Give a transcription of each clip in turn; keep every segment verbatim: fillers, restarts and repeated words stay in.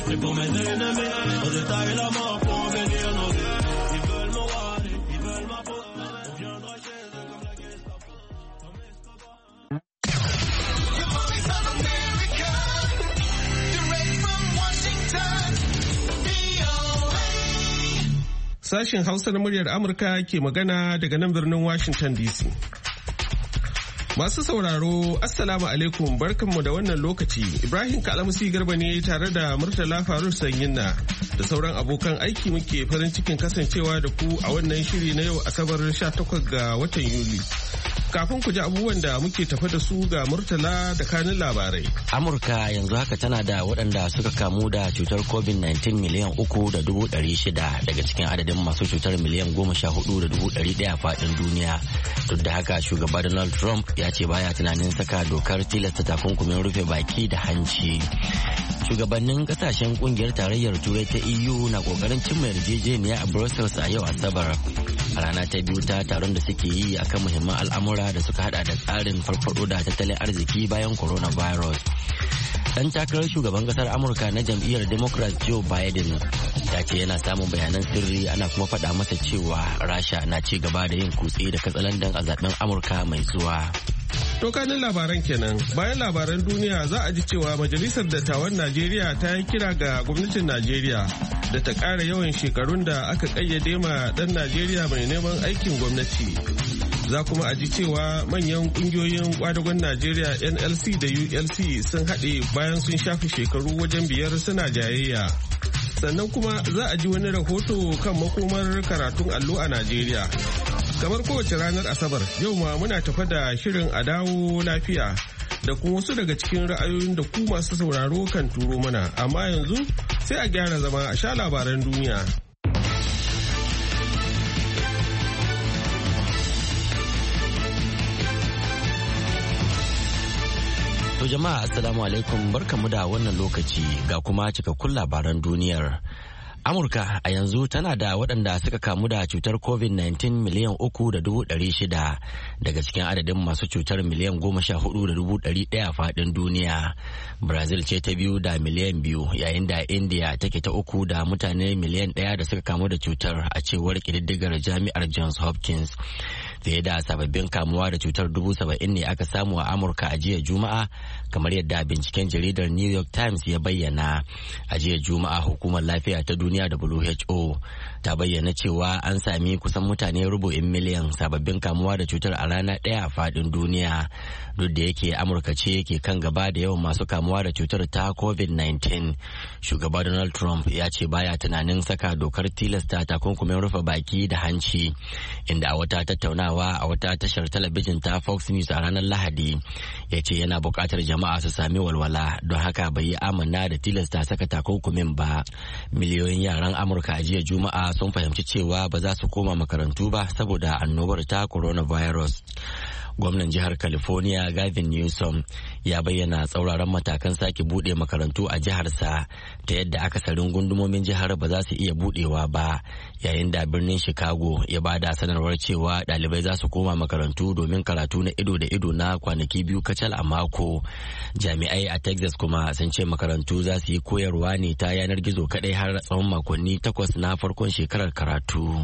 C'est pour mes ennemis, aux états et la mort pour en venir nos vies. Ils veulent me voir, ils veulent ma peau. On viendra chez eux comme la Gestapo. Comme Escobar. The voice of America, direct from Washington, V O A. Sashen Hausa na muryar Amurka ke magana daga nan birnin Washington D C. Masu sauraro, Assalamu alaikum, barkanmu da wannan lokaci. Ibrahim Kalamusi Garba ne tare da Murtala Faruk Sanyinna da sauran abokan aiki muke farin cikin kasancewa da ku a wannan shiri na yau Asabar sha takwas ga watan Yuli. Kafin ku ji abubuwan da muke tafa da su ga Murtala da kanin labarai. Amurka yanzu haka tana da waɗanda suka kamu da cutar covid nineteen miliyan uku da dubu ɗari shida daga cikin adadin masu cutar miliyan goma sha hudu da dubu ɗari ɗaya faɗin duniya. Duk da haka shugaba Donald Trump ya ce baya tunanin saka dokar tilasta takunkumin rufe baki da hanci. Shugabannin kasashen kungiyar tarayyar turai ta E U na kokarin cimma yarjejeniya a Brussels a yau Asabar. A rana ta biyu ta taron da suke yi akan muhimman al'amura da suka hada da tsarin farfado da tattalin arziki bayan coronavirus. Dan takarar shugaban kasar Amurka na jam'iyyar Democrat Joe Biden ya ce yana samun bayanan sirri ana kuma faɗa masa cewa Rasha na ci gaba da yin kutse da katsalandan a zaben Amurka mai zuwa. Tokanin labaran kenan bayan labaran duniya za a ji cewa Majalisar Dattawan Najeriya ta yi kira ga gwamnatin Najeriya da ta ƙara yawan shekarun da aka ƙayyade ma ɗan Najeriya mai neman aikin gwamnati. Za kuma a ji cewa manyan ƙungiyoyin ƙwadagon Najeriya N L C da U L C sun haɗe bayan sun shafe shekaru wajen biyar suna jayayya. Sannan kuma za a ji wani rahoto kan makomar karatun allo a Najeriya. Kamar kowace ranar Asabar, yau ma muna tafa da shirin a dawo lafiya da kuma wasu daga cikin ra'ayoyin da ku masu sauraro kan turo mana. Amma yanzu sai a gyara zama a sha labaran duniya. To jama'a assalamu alaikum, barkamu da wannan lokaci ga kuma cikakkun labaran duniyar. Amurka a yanzu tana da waɗanda suka kamu da cutar covid nineteen miliyan uku da dubu ɗari shida daga cikin adadin masu cutar miliyan goma sha hudu da dubu ɗari ɗaya faɗin duniya. Brazil ce ta biyu da miliyan biyu yayin da India take ta uku da mutane miliyan ɗaya da suka kamu da cutar a cewar ƙididdigar jami'ar Johns Hopkins. Fiye da sababbin kamuwa da cutar dubu saba'in ne aka samu a Amurka a jiya Juma'a kamar yadda binciken jaridar New York Times ya bayyana. A jiya Juma'a hukumar lafiya ta duniya W H O ta bayyana cewa an sami kusan mutane rubu'in miliyan sababbin kamuwa da cutar a rana ɗaya a faɗin duniya. Duk da yake Amurka ce ke kan gaba da yawan masu kamuwa da cutar ta covid nineteen. Shugaba Donald Trump ya ce baya tunanin saka dokar tilasta takunkumin rufe baki da hanci, inda a wata tattaunawa a wata tashar talabijin ta Fox News a ranar Lahadi ya ce yana buƙatar jama'a su sami walwala don haka bai yi amanna da tilasta saka takunkumin ba. Miliyoyin yaran Amurka a jiya Juma'a sun fahimci cewa ba za su koma makarantu ba saboda annobar ta coronavirus. Gwamnan jihar California Gavin Newsom ya bayyana tsauraran matakan sake bude makarantu a jiharsa ta yadda akasarin gundumomin jihar ba za su iya budewa ba, yayin da birnin Chicago ya bada sanarwar cewa dalibai za su koma makarantu domin karatu na ido da ido na kwanaki biyu kacal a mako. Jami'ai a Texas kuma sun ce makarantu za su yi koyarwa ne ta yanar gizo kadai har tsawon makonni takwas na farkon shekarar karatu.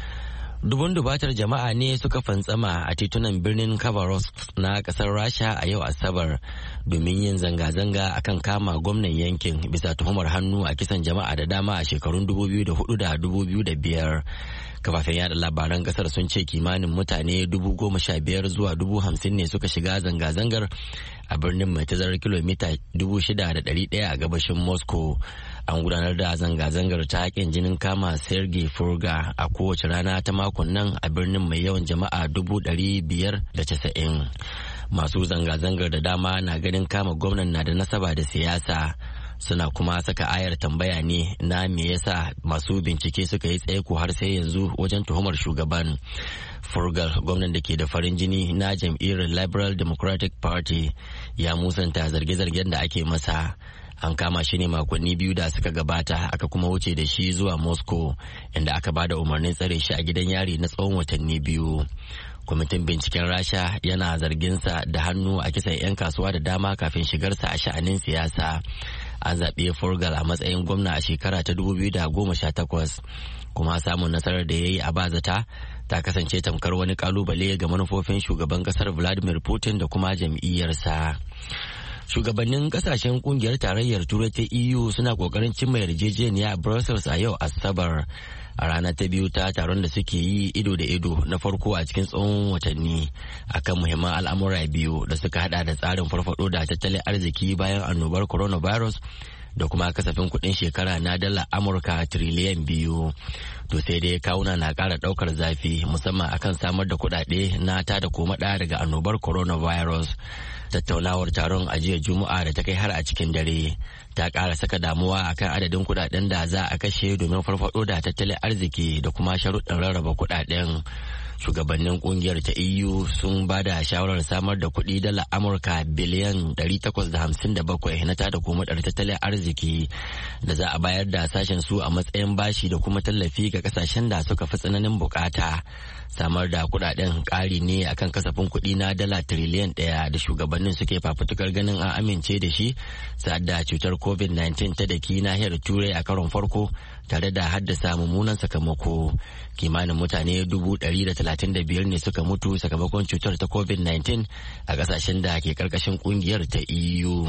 Dubun dubatar jama'a ne suka fantsama a titunan birnin Khabarovsk na kasar Rasha a yau Asabar domin yin zanga-zanga akan kama gwamnan yankin bisa tuhumar hannu a kisan jama'a da dama a shekarun dubu biyu da hudu da dubu biyu da biyar. Kafafen yada labaran kasar sun ce kimanin mutane dubu goma sha biyar zuwa dubu hamsin ne suka shiga zanga-zangar a birnin mai tazarar kilomita dubu shida da ɗari ɗaya a gabashin Moscow. An gudanar da zanga-zangar ta haƙin jinin kama Sergei Furga a kowace rana ta makon nan a birnin mai yawan jama'a dubu ɗari biyar da casa'in. Masu zanga-zangar da dama na ganin kama gwamnan na da nasaba da siyasa. Suna kuma saka ayar tambaya ne na me yasa masu bincike suka yi tsaiko har sai yanzu wajen tuhumar shugaban. Furgal, gwamnan da ke da farin jini na jam'iyyar Liberal Democratic Party, ya musanta zarge-zargen da ake masa. An kama shi ne makonni biyu da suka gabata, aka kuma wuce da shi zuwa Moscow inda aka ba da umarnin tsare shi a gidan yari na tsawon watanni biyu. Kwamitin binciken Rasha yana zarginsa da hannu a kisan 'yan kasuwa da dama kafin shigarsa a sha'anin siyasa. an zaɓi Furgal a matsayin gwamna a shekara ta dubu biyu da goma sha takwas, kuma samun nasarar da ya yi a bazata ta kasance tamkar wani kalubale ga manufofin shugaban kasar Vladimir Putin da kuma jam'iyyarsa. Shugabannin kasashen kungiyar tarayyar Turai ta E U suna kokarin cimma yarjejeniya a Brussels a yau Asabar, a rana ta biyu ta taron da suke yi ido da ido na farko a cikin tsawon watanni akan muhimman al'amura biyu da suka hada da tsarin farfado da tattalin arziki bayan annobar coronavirus da kuma kasafin kuɗin shekara na dala Amurka tiriliyan biyu. To sai dai kawuna na ƙara ɗaukar zafi musamman akan samar da kuɗaɗe na tada komaɗa daga annobar coronavirus. Tattaunawar taron a jiya Juma'a da ta kai har a cikin dare ta ƙara saka damuwa akan adadin kuɗaɗen da za a kashe domin farfaɗo da tattalin arziki da kuma sharuɗin rarraba kuɗaɗen. Shugabannin kungiyar ta E U sun ba da shawarar samar da kuɗi dala Amurka biliyan ɗari takwas da hamsin da bakwai na tada komadar tattalin arziki da za a bayar da sashen su a matsayin bashi da kuma tallafi ga kasashen da suka fi tsananin bukata. Samar da kuɗaɗen ƙari ne akan kasafin kuɗi na dala tiriliyan ɗaya da shugabannin suke fafutukar ganin an amince da shi sa'ad da cutar covid nineteen ta daki nahiyar Turai a karon farko tare da haddasa mummunan sakamako. Kimanin mutane dubu ɗari da talatin da biyar ne suka mutu sakamakon cutar ta covid nineteen a kasashen da ke karkashin kungiyar ta E U.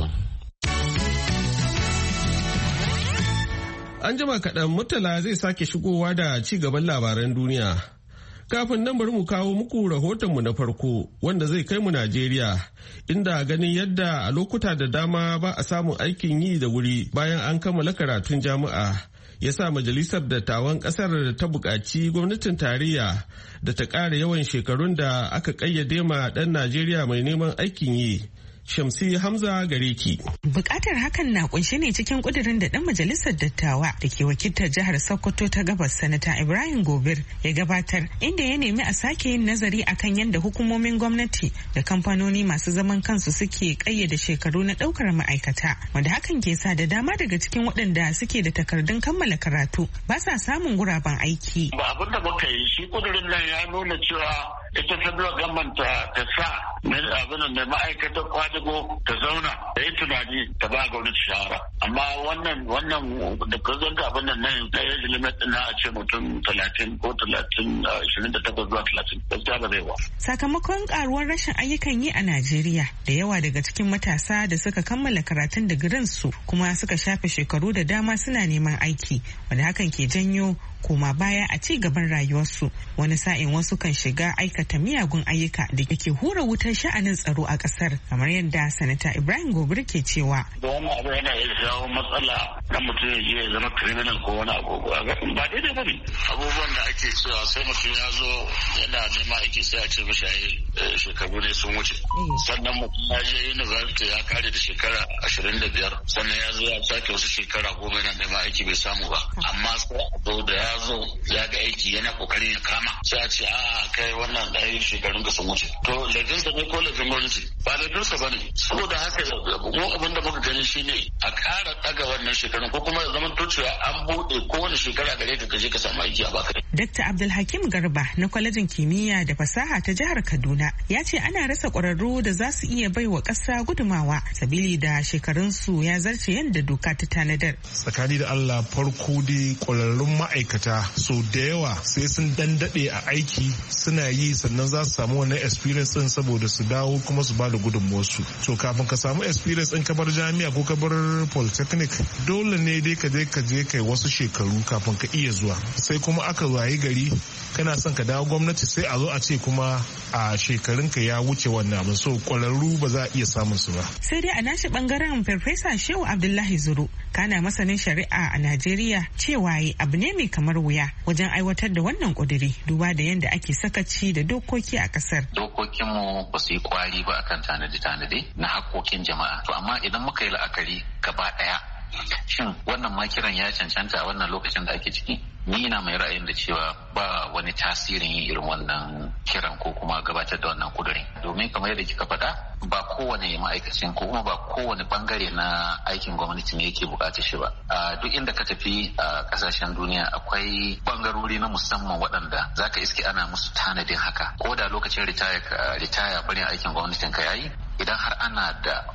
An jima kaɗan Murtala zai sake shigowa da ci gaban labaran duniya. Kafin nan bari mu kawo muku rahotonmu na farko wanda zai kai mu Najeriya, inda ganin yadda a lokuta da dama ba a samun aikin yi da wuri bayan an kammala karatun jami'a. Ya sa majalisar dattawan kasar da ta buƙaci gwamnatin tarayya da ta ƙara yawan shekarun da aka ƙayyade ma ɗan Najeriya mai neman aikin yi. Shamsi Hamza gare ki. Bukatar hakan na kunshe ne cikin kudirin da dan majalisar dattawa da ke wakiltar jihar Sokoto ta Gabas Sanata Ibrahim Gobir ya gabatar, inda ya nemi a sake yin nazari akan yadda hukumomin gwamnati da kamfanoni masu zaman kansu suke kayyade shekaru na daukar ma'aikata, wanda hakan ke sa da dama daga cikin waɗanda suke da takardun kammala karatu ba sa samun guraben aiki. Ba abin da muka yi, shi kudirin nan ya nuna cewa ita federal government ta sa abin da ma'aikatar kwadago ta zauna da yi tunani ta ba gwamnati shawara, amma wannan wannan da president abin nan nan da ya limit na a ce mutum talatin ko talatin ashirin da takwas zuwa talatin gaskiya ba zai ba. Sakamakon karuwar rashin ayyukan yi a Najeriya, da yawa daga cikin matasa da suka kammala karatun digirin su kuma suka shafe shekaru da dama suna neman aiki, wanda hakan ke janyo koma baya a ci gaban rayuwarsu. Wani sa'in wasu kan shiga aikata miyagun ayyuka da ke hura wutar sha'anin tsaro a kasar, kamar yadda sanata Ibrahim Gobir ke cewa. Da wannan abu yana iya jawo matsala na mutum ya je ya zama criminal ko wani abu ba daidai ba ne. Abubuwan da ake cewa sai mutum ya zo yana neman aiki sai a ce mishi ai shekaru ne sun wuce. Sannan mutum ya je university ya kare da shekara ashirin da biyar sannan ya zo ya sake wasu shekara goma yana neman aiki bai samu ba. Amma sai a zo da ya zo ya ga aiki yana kokarin ya kama sai a ce a kai wannan da ai shekarun ka sun wuce. To laifinsa ne ko laifin gwamnati? Ba laifinsa ba ne. Saboda haka mu abin da muka gani shine a ƙara ɗaga wannan shekarun ko kuma ya zama to cewa an buɗe kowane shekara gare ka kaje ka samu aiki a baka. Dakta Abdulhakim Garba na kwalejin kimiyya da fasaha ta jihar Kaduna ya ce ana rasa ƙwararru da za su iya baiwa ƙasa gudumawa sabili da shekarunsu ya zarce yadda doka ta tanadar. Tsakani da Allah, farko dai ƙwararrun ma'aikata so da yawa sai sun dandaɗe a aiki suna yi sannan za su samu wannan experience ɗin saboda su dawo kuma su ba da gudunmuwarsu. To kafin ka samu experience ɗin ka bar jami'a ko ka bar polytechnic dole ne dai ka je ka je kai wasu shekaru kafin ka iya zuwa. Sai kuma aka wayi gari kana son ka dawo gwamnati sai a zo a ce kuma a shekarunka ya wuce wannan abin, so kwararru ba za a iya samun su ba. Sai dai a nashi bangaren Farfesa Shehu Abdullahi Zuru, kana masanin shari'a a Najeriya, cewa abu ne mai kamar wuya wajen aiwatar da wannan kuduri duba da yadda ake sakaci da dokoki a kasar. Dokokinmu ba su yi kwari ba akan tanade-tanade na haƙoƙin jama'a. To amma idan muka yi la'akari gaba ɗaya, shin wannan ma kiran ya cancanta a wannan lokacin da ake ciki? Ni ina mai ra'ayin da cewa ba wani tasirin yin irin wannan kiran ko kuma gabatar da wannan kudurin. Domin kamar yadda kika faɗa, ba kowane ma'aikacin ko kuma ba kowane bangare na aikin gwamnati ne yake bukatar shi ba. A duk inda ka tafi a kasashen duniya akwai bangarori na musamman waɗanda zaka iske ana musu tanadin haka. Ko da lokacin ritaya ritaya barin aikin gwamnatin ka yayi, idan har ana da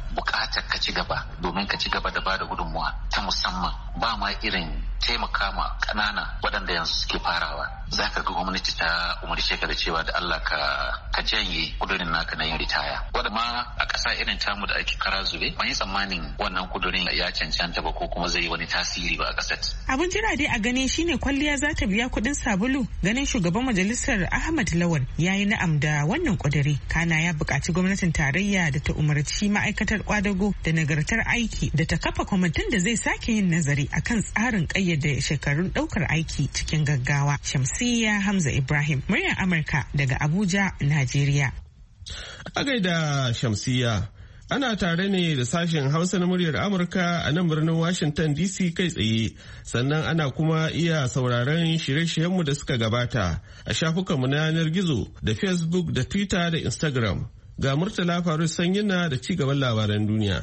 bukatar ka ci gaba domin ka ci gaba da bada gudunmuwa ta musamman ba ma irin taimaka ma ƙanana waɗanda yanzu suke farawa. Za ka ga gwamnati ta umarce ka da cewa da Allah ka ka janye kudurin naka na yin ritaya. Wadda ma a ƙasa irin tamu da ake kara zube ban yi tsammanin wannan kudurin ya cancanta ba ko kuma zai yi wani tasiri ba a ƙasar. Abin jira dai a gane shine kwalliya za ta biya kuɗin sabulu. Ganin shugaban majalisar Ahmad Lawal ya yi na'am da wannan kuduri. Kana ya buƙaci gwamnatin tarayya da ta umarci ma'aikatar kwadago da nagartar aiki da ta kafa kwamitin da zai sake yin nazari akan tsarin ƙayyade shekarun ɗaukar aiki cikin gaggawa. Shamsiyya Hamza Ibrahim, muryar Amurka daga Abuja, Najeriya. A gaida Shamsiyya, ana tare ne da sashen Hausa na muryar Amurka a nan birnin Washington D C kai tsaye, sannan ana kuma iya sauraron shirye-shiryenmu da suka gabata a shafukanmu na yanar gizo da Facebook da Twitter da Instagram. Ga Murtala Faru Sanyina da ci gaban labaran duniya.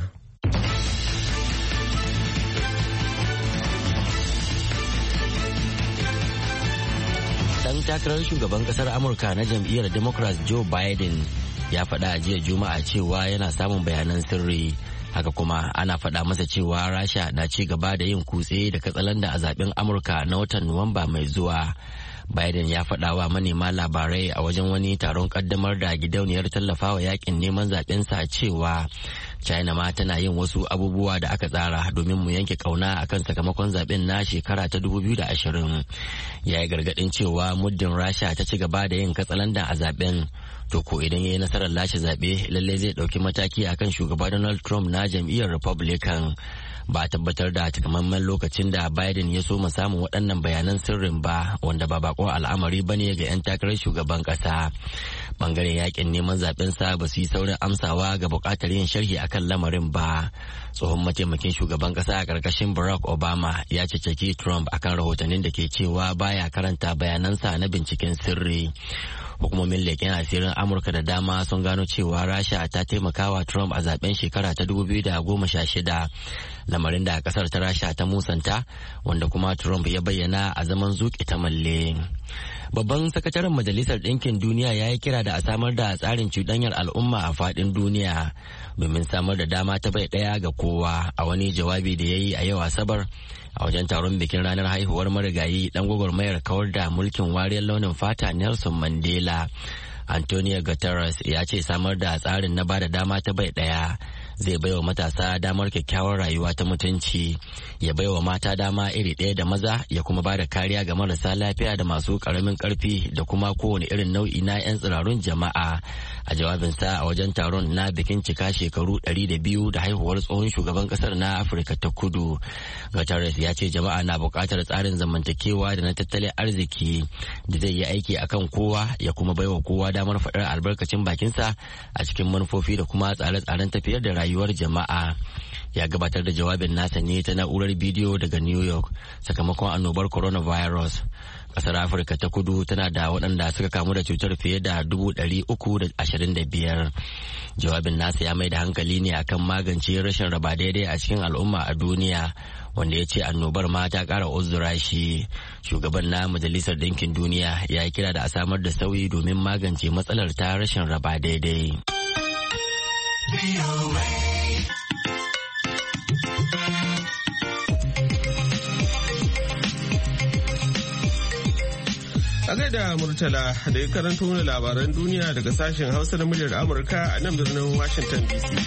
Dan takarar shugaban kasar Amurka na jam'iyyar Democrats Joe Biden ya faɗa a jiya Juma'a cewa yana samun bayanan sirri. Haka kuma ana faɗa masa cewa Rasha na ci gaba da yin kutse da katsalanda a zaben Amurka na watan Nuwamba mai zuwa. Biden ya faɗa wa manema labarai a wajen wani taron kaddamar da gidauniyar tallafawa yakin neman zaɓensa cewa China ma tana yin wasu abubuwa da aka tsara domin mu yanke kauna akan sakamakon zaben na shekara ta dubu biyu da ashirin. Ya yi gargaɗin cewa muddin Rasha ta ci gaba da yin katsalanda a zaben, to ko idan ya yi nasarar lashe zaɓe lallai zai ɗauki mataki akan shugaba Donald Trump na jam'iyyar Republican. Ba a tabbatar da takamaiman lokacin da Biden ya so mu samun waɗannan bayanan sirrin ba, wanda ba bakon al'amari ba ne ga 'yan takarar shugaban ƙasa. Bangaren yakin neman zaɓensa ba su yi saurin amsawa ga buƙatar yin sharhi akan lamarin ba. Tsohon mataimakin shugaban ƙasa a ƙarƙashin Barack Obama ya ceceki Trump akan rahotannin da ke cewa baya karanta bayanansa na binciken sirri. Hukumomin leƙen asirin Amurka da dama sun gano cewa Rasha ta taimakawa Trump a zaben shekara ta dubu biyu da goma sha shida, lamarin da kasar ta Rasha ta musanta, wanda kuma Trump ya bayyana a zaman zuƙi ta malle. Babban sakataren Majalisar Ɗinkin Duniya ya yi kira da a samar da tsarin cuɗanyar al'umma a faɗin duniya domin samar da dama ta bai ɗaya ga kowa, a wani jawabi da ya yi a yau Asabar a wajen taron bikin ranar haihuwar marigayi ɗan gwagwarmayar kawar da mulkin wariyar launin fata Nelson Mandela. Antonio Guterres ya ce samar da tsarin na bada dama ta bai ɗaya zai baiwa matasa damar kyakkyawar rayuwa ta mutunci, ya baiwa mata dama iri ɗaya da maza, ya kuma ba da kariya ga marasa lafiya da masu ƙaramin ƙarfi da kuma kowane irin nau'i na 'yan tsirarun jama'a. A jawabinsa a wajen taron na bikin cika shekaru ɗari da biyu da haihuwar tsohon shugaban ƙasar na Afirka ta Kudu, Guterres ya ce jama'a na buƙatar tsarin zamantakewa da na tattalin arziki da zai yi aiki akan kowa, ya kuma baiwa kowa damar faɗar albarkacin bakinsa a cikin manufofi da kuma tsare-tsaren tafiyar da rayuwar jama'a. Ya gabatar da jawabin nasa ne ta na'urar bidiyo daga New York sakamakon annobar coronavirus. Kasar Afirka ta Kudu tana da waɗanda suka kamu da cutar fiye da dubu ɗari uku da ashirin da biyar. Jawabin nasa ya mai da hankali ne akan magance rashin raba daidai a cikin al'umma a duniya, wanda ya ce annobar ma ta ƙara uzura shi. Shugaban na Majalisar Ɗinkin Duniya ya yi kira da a samar da sauyi domin magance matsalar ta rashin raba daidai. A gaida Murtala da ya karanto mana labaran duniya daga sashen Hausa na muryar Amurka a nan birnin Washington D C.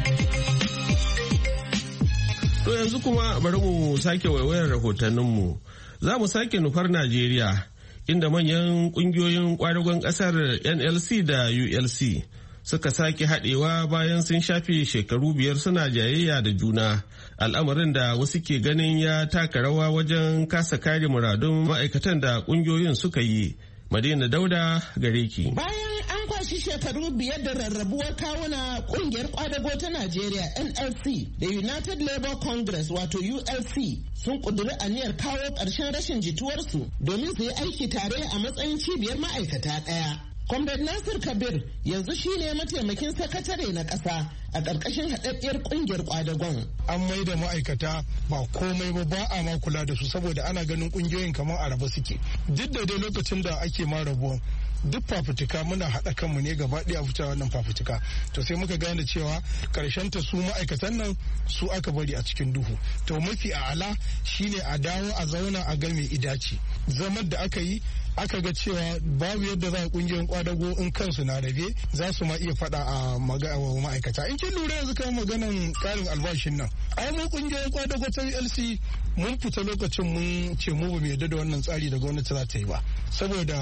To yanzu kuma bari mu sake waiwayar rahotanninmu. Za mu sake nufar Najeriya, inda manyan kungiyoyin kwadagon kasar N L C da U L C suka sake haɗewa bayan sun shafe shekaru biyar suna jayayya da juna, al'amarin da wasu ke ganin ya taka rawa wajen kasa kare muradun ma'aikatan da ƙungiyoyin suka yi. Madina Dauda gare ki. Bayan an kwashi shekaru biyar da rarrabuwar kawuna, kungiyar kwadago ta Najeriya N L C da United Labour Congress wato U L C sun kuduri aniyar kawo ƙarshen rashin jituwarsu domin su yi aiki tare a matsayin cibiyar ma'aikata ɗaya. Comrade Nasir Kabir yanzu shine mataimakin sakatare na ƙasa a ƙarƙashin haɗaɗɗiyar ƙungiyar ƙwadagon. An mai da ma'aikata ba komai ba, ba a ma kula da su saboda ana ganin ƙungiyoyin kamar a raba suke. Duk da dai lokacin da ake ma rabuwan duk fafutuka muna haɗa kanmu ne gaba ɗaya fita wannan fafutuka. To sai muka gane cewa karshen ta su ma'aikatan nan su aka bari a cikin duhu. To mafi a'ala shine a dawo a zauna a ga me idaci. Zaman da aka yi aka ga cewa babu yadda za a kungiyar kwadago in kansu na rabe za su ma iya faɗa a ma'aikata. In kin lura yanzu kan maganan karin albashin nan, ai mu kungiyar kwadago ta U L C mun fita lokacin mun ce mu ba mu yarda da wannan tsari da gwamnati za ta yi ba, saboda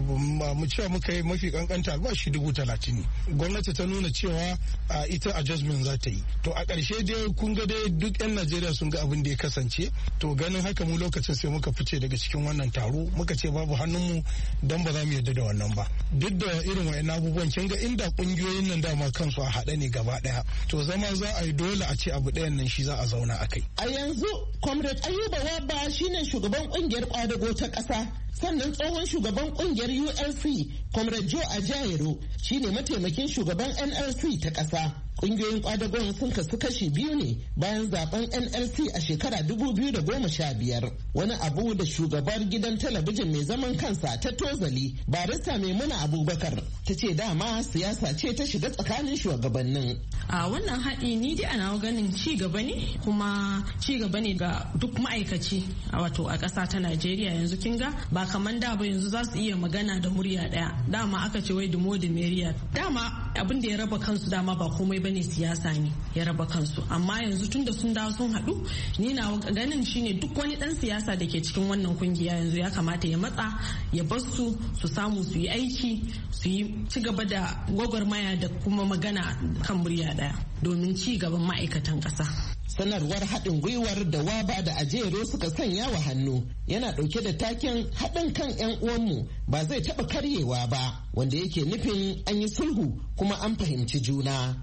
mu cewa muka yi mafi kankanta albashi dubu talatin ne, gwamnati ta nuna cewa ita adjustment za ta yi. To a ƙarshe dai kun ga dai duk 'yan Najeriya sun ga abin da ya kasance, to ganin haka mu lokacin sai muka fice daga cikin wannan taro muka ce babu hannunmu don ba za mu yarda da wannan ba. Duk da irin wa'in abubuwan kin ga inda kungiyoyin nan dama kansu a haɗe ne gaba ɗaya, to zama za a yi dole a ce abu ɗayan nan shi za a zauna a kai. A yanzu Comrade Ayuba Wabba shine shugaban kungiyar kwadago ta ƙasa. Sannan tsohon shugaban kungiyar U L C, Comrade Joe Ajaero, shine mataimakin shugaban N L C ta ƙasa. Kungiyoyin kwadagon sun kasu kashi biyu ne bayan zaben N L C a shekara dubu biyu da goma sha biyar. Wani abu da shugabar gidan talabijin mai zaman kansa ta Tozali, Barista Maimuna Abubakar, ta ce dama siyasa ce ta shiga tsakanin shugabannin. A wannan haɗi ni dai ana ganin ci gaba ne, kuma ci gaba ne ga duk ma'aikaci a wato a ƙasa ta Najeriya. Yanzu kin ga ba kamar da ba, yanzu za su iya magana da murya ɗaya. Dama aka ce wai dumo da meriya. Dama abin da ya raba kansu dama ba komai bane siyasa ne ya raba kansu, amma yanzu tunda sun dawo sun haɗu, ni na ganin shine duk wani ɗan siyasa da ke cikin wannan kungiya yanzu ya kamata ya matsa ya bar su su samu su yi aiki, su yi ci gaba da gwagwarmaya da kuma magana kan murya ɗaya domin ci gaban ma'aikatan ƙasa. Sanarwar haɗin gwiwar da Waba da Ajero suka sanya wa hannu yana ɗauke da taken haɗin kan 'yan uwanmu ba zai taɓa karyewa ba, wanda yake nufin an yi sulhu kuma an fahimci juna.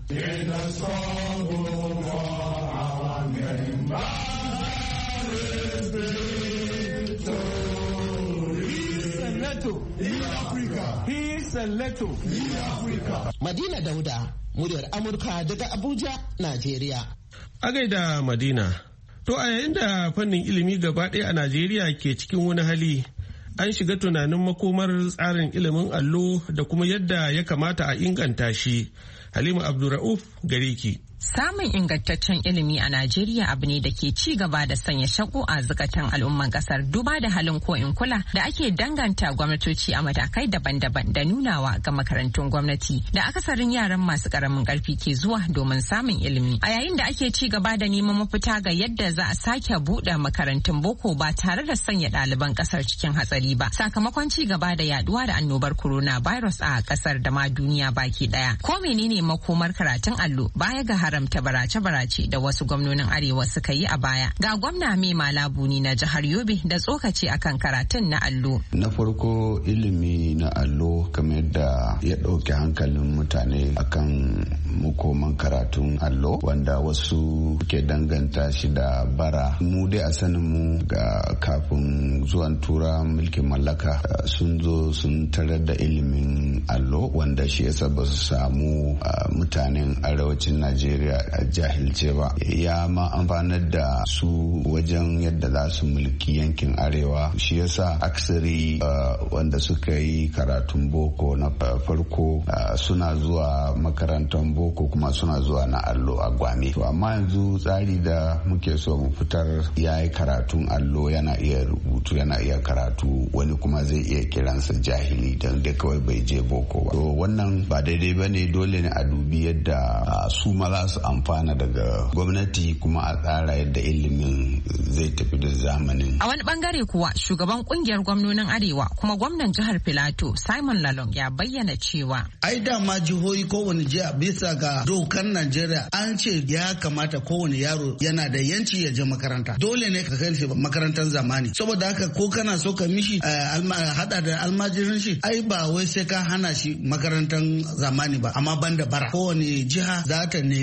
Madina Dauda, muryar Amurka daga Abuja, Najeriya. A gaida Madina. To a yayin da fannin ilimi gaba ɗaya a Najeriya ke cikin wani hali, an shiga tunanin makomar tsarin ilimin allo da kuma yadda ya kamata a inganta shi. Halima Abdulra'uf gare ki. Samun ingantaccen ilimi a Najeriya abu ne da ke ci gaba da sanya shakku a zukatan al'umman kasar, duba da halin ko in kula da ake danganta gwamnatoci a matakai daban-daban da nunawa ga makarantun gwamnati da akasarin yaran masu karamin karfi ke zuwa domin samun ilimi. A yayin da ake ci gaba da neman mafita ga yadda za a sake buɗe makarantun boko ba tare da sanya ɗaliban kasar cikin hatsari ba, sakamakon ci gaba da yaduwa da annobar coronavirus a kasar da ma duniya baki daya. Ko menene makomar karatun allo baya ga haramta barace-barace da wasu gwamnonin arewa suka yi a baya? Ga gwamna mai malabuni na jihar Yobe da tsokaci akan karatun na allo. Na farko, ilimi na allo kamar yadda ya ɗauki hankalin mutane akan makoman karatun allo, wanda wasu ke danganta shi da bara. Mu dai a sanin mu ga kafin zuwan tura mulkin mallaka sun zo sun tarar da ilimin allo, wanda shi yasa ba su samu mutanen arewacin Najeriya a jahilce ba, ya ma amfanar da su wajen yadda za su mulki yankin arewa. Shi yasa aksari wanda suka yi karatun boko na farko suna zuwa makarantar boko kuma suna zuwa na allo a gwame. To amma yanzu tsari da muke so mu fitar, ya yi karatun allo, yana iya rubutu, yana iya karatu, wani kuma zai iya kiransa jahili don da kawai bai je boko ba. To wannan ba daidai ba ne, dole ne a dubi yadda su ma za su amfana daga gwamnati, kuma a tsara yadda ilimin zai tafi da zamanin. A wani bangare kuwa shugaban kungiyar gwamnonin arewa kuma gwamnan jihar Filato Simon Lalong ya bayyana cewa ai dama jihohi kowane jiha bisa ga dokar Najeriya an ce ya kamata kowane yaro yana da yanci ya je makaranta. Dole ne ka kai shi makarantar zamani. Saboda haka ko kana so ka mishi hada da almajirin shi, ai ba wai sai ka hana shi makarantar zamani ba, amma banda bara. Kowane jiha za ta nemi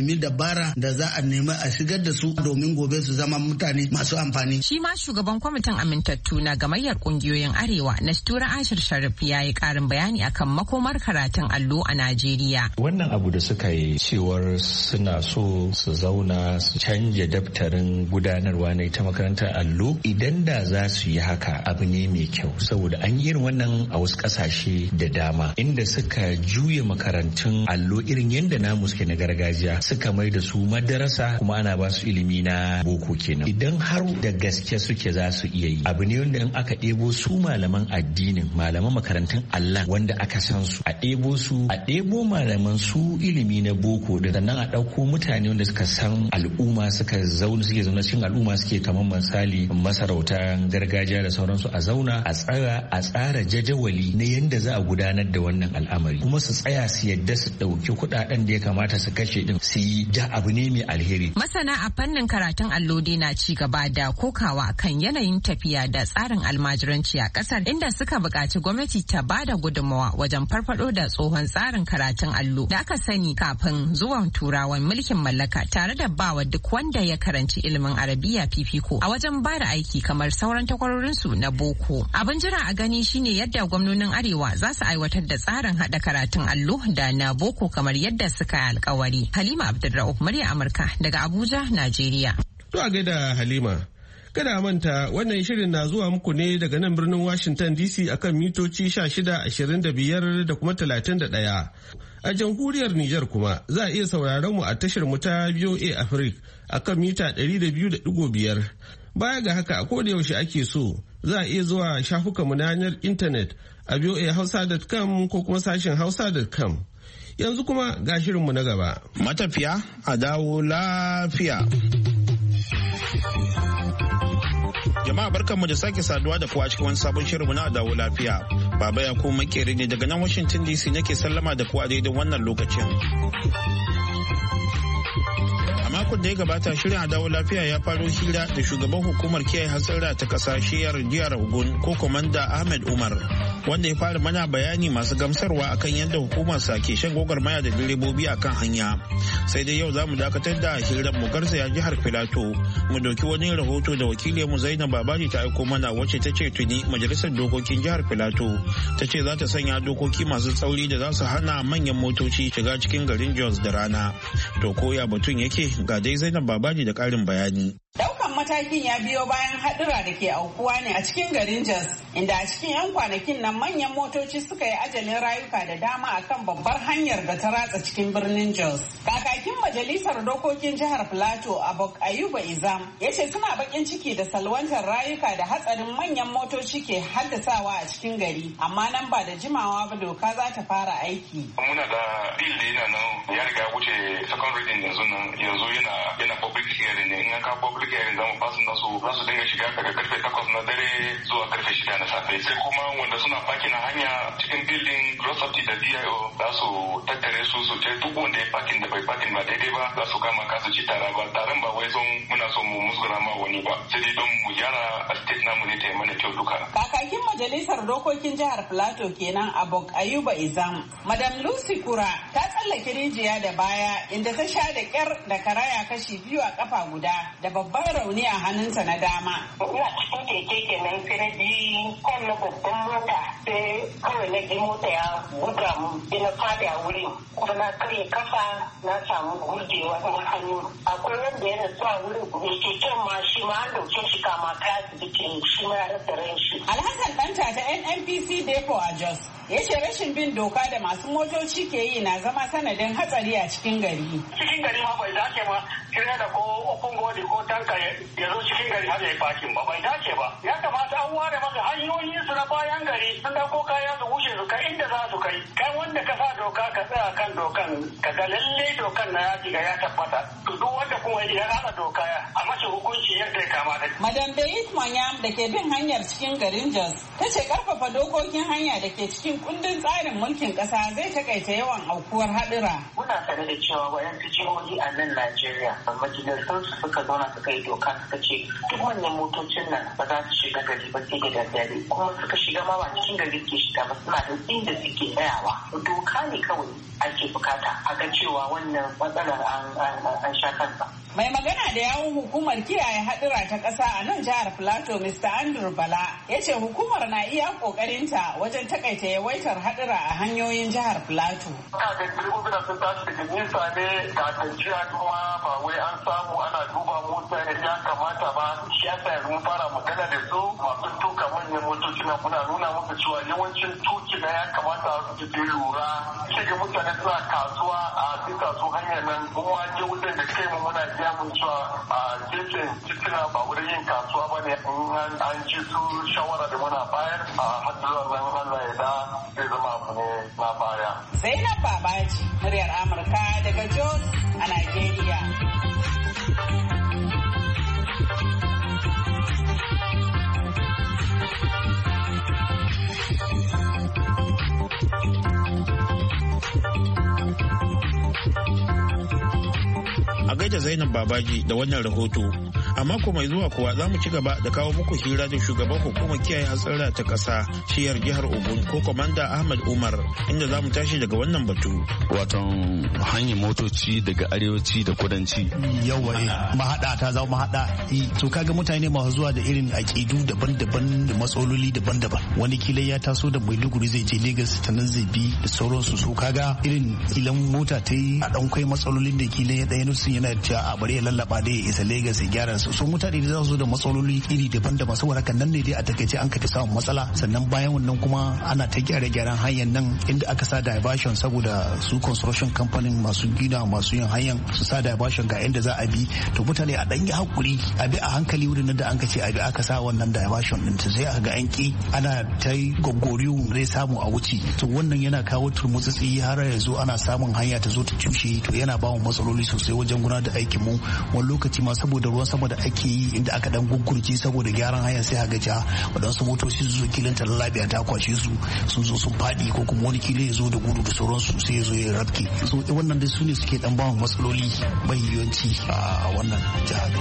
nemi dabara da za a nemi a shigar da su domin gobe su zama mutane masu amfani. Shi ma shugaban kwamitin amintattu na gamayyar kungiyoyin Arewa na Tura Ashir Sharif ya yi karin bayani akan makomar karatun allo a Najeriya. Wannan abu da suka yi cewar suna so su zauna su canja daftarin gudanarwa na ita makarantar allo, idan da za su yi haka abu ne mai kyau, saboda an yi irin wannan a wasu kasashe da dama inda suka juya makarantun allo irin yadda namu suke na gargajiya suka mai da su madarasa kuma ana ba su ilimi na boko kenan. Idan har da gaske suke za su iya yi abu ne wanda in aka ɗebo su malaman addinin malaman makarantun Allah wanda aka san su a ɗebo su a ɗebo malaman su ilimi na boko da sannan a ɗauko mutane wanda suka san al'umma suka zauna suke zauna cikin al'umma suke kamar misali masarautan gargajiya da sauransu a zauna a tsara a tsara jadawali na yadda za a gudanar da wannan al'amari kuma su tsaya su yadda su ɗauki kuɗaɗen da ya kamata su kashe din su yi da abu ne mai alheri. Masana a fannin karatun allo dai na ci gaba da kokawa kan yanayin tafiya da tsarin almajiranci a ƙasar inda suka buƙaci gwamnati ta ba da gudunmawa wajen farfado da tsohon tsarin karatun allo da aka sani kafin zuwan turawan mulkin mallaka tare da bawa duk wanda ya karanci ilimin arabiya fifiko a wajen ba da aiki kamar sauran takwarorinsu na boko. Abin jira a gani shine yadda gwamnonin arewa za su aiwatar da tsarin hada karatun allo da na boko kamar yadda suka yi alkawari. Halima Abdulra'uf, murya Amurka daga Abuja, Najeriya. To a gaida Halima. Kada manta wannan shirin na zuwa muku ne daga nan birnin Washington D C akan mitoci shida, ashirin da biyar da kuma talatin da ɗaya. A jamhuriyar Nijar kuma za a iya sauraron mu a tashar mu ta V O A Africa akan mita ɗari da biyu da ɗigo biyar. Baya ga haka a koda yaushe ake so za a iya zuwa shafukan mu na yanar intanet a v o a hausa dot com ko kuma sashen hausa dot com. Yanzu kuma ga shirin mu na gaba. Matafiya a dawo lafiya. Jama'a barkanmu da sake saduwa da kuwa cikin wani sabon shirinmu na dawo lafiya. Baba ya kuma makeri ne daga nan Washington D C nake sallama da kuwa daidai wannan lokacin. A makon da ya gabata shirin a dawo lafiya ya faro hira da shugaban hukumar kiyaye hatsara ta kasa shiyar jihar Ogun ko Komanda Ahmed Umar, wanda ya fara mana bayani masu gamsarwa akan yadda hukumarsa ke shan gwagwarmaya da direbobi akan hanya. Sai dai yau za mu dakatar da hirar mu garzaya jihar Filato mu dauki wani rahoto da wakiliyarmu Zainab Babaji ta aiko mana wacce ta ce tuni majalisar dokokin jihar Filato ta ce za ta sanya dokoki masu tsauri da za su hana manyan motoci shiga cikin garin Jos da rana. To koya batun yake ga dai Zainab Babaji da ƙarin bayani. Daukan matakin ya biyo bayan haɗura da ke aukuwa ne a cikin garin Jos, inda a cikin 'yan kwanakin nan manyan motoci suka yi ajalin rayuka da dama akan babbar hanyar da ta ratsa cikin birnin Jos. Kakakin majalisar dokokin jihar Plateau Abok Ayuba Izam ya ce suna bakin ciki da salwantar rayuka da hatsarin manyan motoci ke haddasawa a cikin gari, amma nan ba da jimawa ba doka za ta fara aiki. Muna da bil da yana nan ya riga wuce second reading yanzu nan yanzu yana yana public hearing ne, in an kawo public hearing zamu fasin nasu za su dinga shiga daga karfe takwas na dare zuwa karfe shida na safe. Sai kuma wanda suna parking a hanya cikin building road safety da D I O za su tattare su su je duk wanda ya parking da bai parking ba daidai ba za su kama kasu ci tara ba taron ba wai son muna son mu musgura ma wani ba sai dai don mu gyara a state namu ne ta yi mana kyau duka. Kakakin majalisar dokokin jihar Plateau kenan Abok Ayuba Izam. Madam Lucy Kura ta tsallake rijiya da baya inda ta sha da kyar da karaya kashi biyu a kafa guda da babban rauni a hannunta na dama. Ina cikin keke kenan sai na ji kan na babban mota sai kawai na ji mota ya buga mu ina fadi a wurin kuma na karye kafa na samu gurjewa na hannu. Akwai wanda ya rasu a wurin mai keken ma shi ma an dauke shi kama kaya asibiti shi ma ya rasa ran shi. Alhassan Danta ta N N P C Depo a Jos ya ce rashin bin doka da masu motoci ke yi na zama sanadin hatsari a cikin gari. Cikin gari ma bai dace ba, kira da ko open godi ko tanka ya zo cikin gari har ya yi fakin ba, bai dace ba. Ya kamata an ware masa hanyoyin su na bayan gari sun dauko kaya su wuce su kai inda za su kai. Kai wanda ka sa doka ka tsaya kan dokan ka ga lalle dokan na ya shiga ya tabbata. To duk wanda kuma ya rasa doka a mace hukunci yadda ya kamata. Madam Beit Manyam da ke bin hanyar cikin garin Jos ta ce karfafa dokokin hanya da ke cikin kundin tsarin mulkin kasa zai takaita yawan aukuwar hadura. Muna sane da cewa wayan jihohi a nan Najeriya majalisar su suka zauna suka yi doka suka ce duk manyan motocin nan ba za za su shiga gari ba sai da daddare, kuma suka shiga ma ba cikin gari ke shiga ba, suna da inda suke tsayawa. Doka ne kawai ake bukata a ga cewa wannan matsalar an sha kansa. Mai magana da yawun hukumar kiyaye hadura ta ƙasa a nan jihar Plateau, Mister Andrew Bala, ya ce hukumar na iya ƙoƙarinta wajen takaita yawaitar hadura a hanyoyin jihar Plateau. Ina da direbobin sun tashi daga nesa ne ga gajiya kuma ba wai an samu ana duba mota da ya kamata ba. Shi yasa yanzu mun fara magana da su masu tuka manyan motoci na muna nuna musu cewa yawancin tuki na ya kamata su ji lura. Shiga mutane suna kasuwa a bisa su hanyar nan kuma je wutan da kai mu muna ya mun cewa a gefen titina ba wurin yin kasuwa ba ne in an ji su shawara da muna bayar a haddurar nan Allah ya da zai zama abu ne na baya. Zainab Babaji, muryar Amurka daga Jos a Najeriya. A gaida Zainab Babaji da wannan rahoto. A mako mai zuwa kuwa za mu ci gaba da kawo muku hira da shugaban hukumar kiyaye hatsara ta ƙasa shiyar jihar Ogun ko Komanda Ahmad Umar, inda za mu tashi daga wannan batu. Waton hanyar motoci daga arewaci da kudanci. Yawa mahaɗa ta zama mahaɗa. To kaga mutane masu zuwa da irin aƙidu daban-daban da matsaloli daban-daban. Wani kila ya taso da Maiduguri zai je Lagos ta nan zai bi da sauransu. So kaga irin kilan mota ta yi a ɗan kwai matsalolin da kila ya ɗaya nusin yana cewa a bari ya lallaba da ya isa Lagos ya gyara su. So mutane da za su zo da matsaloli iri daban-daban saboda kan nan ne dai a takaice an kafi samun matsala. Sannan bayan wannan kuma ana ta gyare-gyaren hanyar nan inda aka sa diversion saboda su construction company masu gina masu yin hanyar su sa diversion ga inda za a bi. To mutane a ɗan yi hakuri a bi a hankali wurin da an ka ce a bi aka sa wannan diversion din sai aka ga an ki ana ta gogoriyo zai samu a wuce. To wannan yana kawo turmutsitsi har ya zo ana samun hanya ta zo ta cushe. To yana ba mu matsaloli sosai wajen gudanar da aikin mu. Wani lokaci ma saboda ruwan sama da ake yi inda aka dan gugurje saboda gyaran hanya sai haga ja waɗansu motoci su zo kilin ta lafiya ta kwashe su sun zo sun faɗi ko kuma wani kila ya zo da gudu da sauransu sai ya zo ya rabke. So wannan dai su ne suke dan ba mu matsaloli bayyanci a wannan jihar.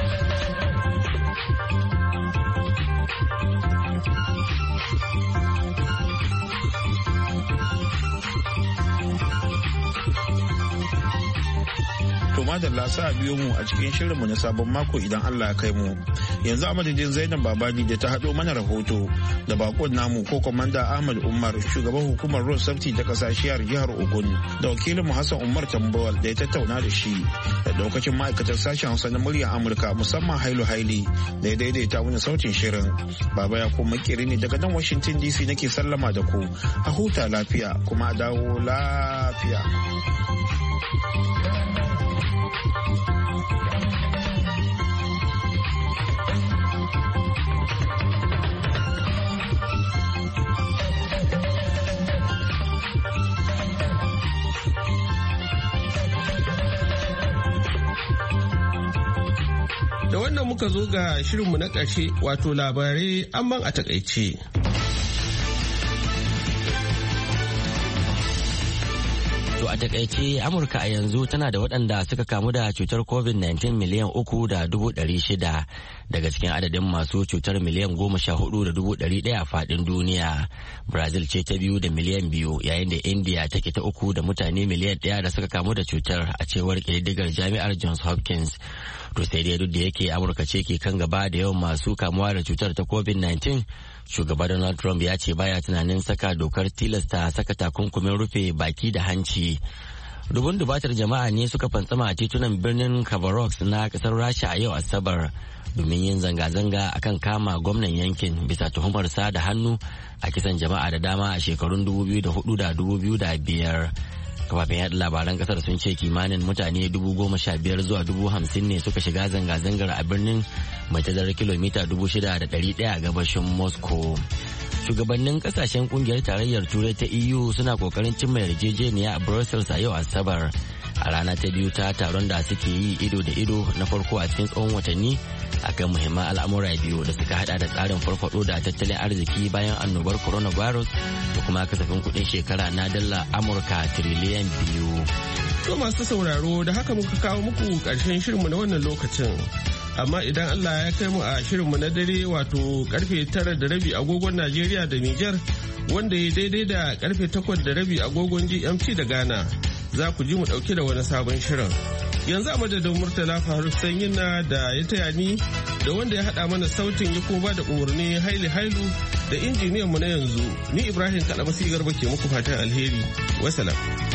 To madalla sa biyo mu a cikin shirinmu na sabon mako idan Allah ya kai mu. Yanzu a madadin Zainab Babaji da ta haɗo mana rahoto da bakon namu ko Komanda Ahmad Umar, shugaban hukumar Road Safety ta kasashiyar jihar Ogun, da wakilin mu Hassan Umar Tambawal da ya tattauna da shi, da daukacin ma'aikatar sashen Hausa na muryar Amurka musamman Hailu Haili da ya daidaita wani sautin shirin. Baba ya kuma makeri ne daga nan Washington D C nake sallama da ku. A huta lafiya kuma a dawo lafiya. Da wannan muka zo ga shirinmu na ƙarshe wato labarai amman a takaice. To a takaice Amurka a yanzu tana da waɗanda suka kamu da cutar covid nineteen miliyan uku da dubu ɗari shida daga cikin adadin masu cutar miliyan goma sha hudu da dubu ɗari ɗaya a faɗin duniya. Brazil ce ta biyu da miliyan biyu yayin da India take ta uku da mutane miliyan ɗaya da suka kamu da cutar a cewar ƙididdigar jami'ar Johns Hopkins. To sai dai duk da yake Amurka ce ke kan gaba da yawan masu kamuwa da cutar ta covid nineteen, shugaba Donald Trump ya ce baya tunanin saka dokar tilasta saka takunkumin rufe baki da hanci. Dubun dubatar jama'a ne suka fantsama a titunan birnin Khabarovsk na kasar Rasha a yau Asabar domin yin zanga-zanga akan kama gwamnan yankin bisa tuhumarsa da hannu a kisan jama'a da dama a shekarun dubu biyu da hudu da dubu biyu da biyar. Kafafen yaɗa labaran kasar sun ce kimanin mutane dubu goma sha biyar zuwa dubu hamsin ne suka shiga zanga-zangar a birnin mai tazarar kilomita dubu shida da ɗari ɗaya a gabashin Moscow. Shugabannin kasashen kungiyar tarayyar turai ta E U suna kokarin cimma yarjejeniya a Brussels a yau Asabar a rana ta biyu ta taron da suke yi ido da ido na farko a cikin tsawon watanni akan muhimman al'amura biyu da suka hada da tsarin farfado da tattalin arziki bayan annobar coronavirus da kuma kasafin kudin shekara na dala Amurka tiriliyan biyu. To masu sauraro da haka muka kawo muku ƙarshen shirinmu na wannan lokacin. Amma idan Allah ya kai mu a shirinmu na dare wato karfe tara da rabi agogon Najeriya da Nijar wanda ya daidai da karfe takwas da rabi agogon G M T da Ghana za ku ji mu dauke da wani sabon shirin. Yanzu a madadin Murtala Faruk Sanyina da ya taya ni da wanda ya haɗa mana sautin ya kuma ba da umarni Haili Hailu da injiniyan mu na yanzu ni Ibrahim Kalamasi Garba ke muku fatan alheri. Wasalam.